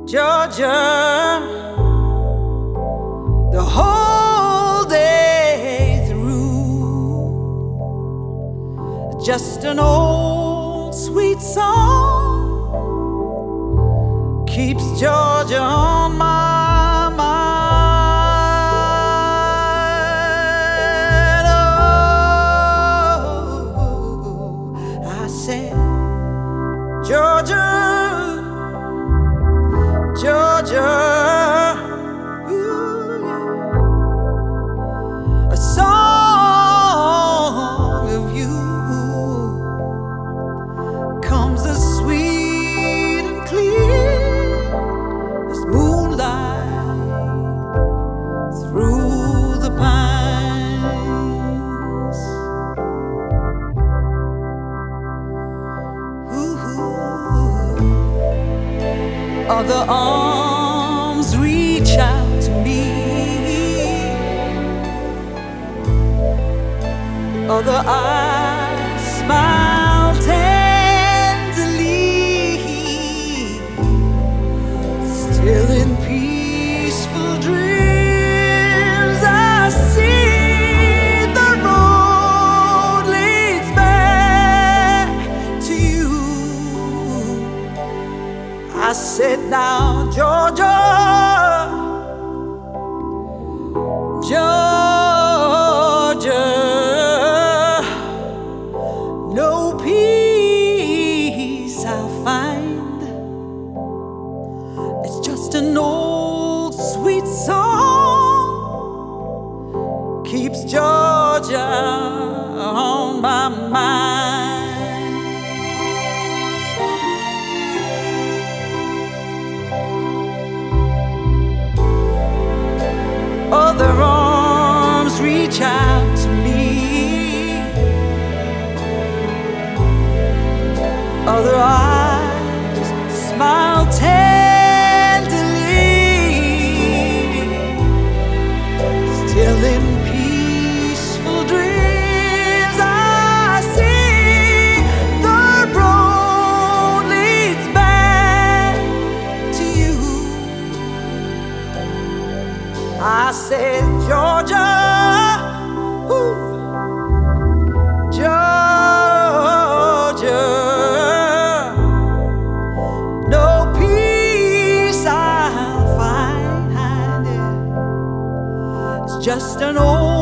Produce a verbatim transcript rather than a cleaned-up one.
Georgia, the whole day through. Just an old sweet song keeps Georgia on my mind. Oh, I said, Georgia, Georgia, ooh, a song of you comes as sweet and clear as moonlight through the pines. Ooh, other arms reach out to me, other eyes smile tenderly, still in peaceful dreams I see the road leads back to you. I said, now, Georgia, Georgia, no peace I'll find. It's just an old sweet song keeps Georgia on my mind. Other arms reach out to me, other eyes smile tenderly, still in peaceful dreams I see the road leads back to you. I said, Georgia, ooh, Georgia, no peace I'll find. It's just an old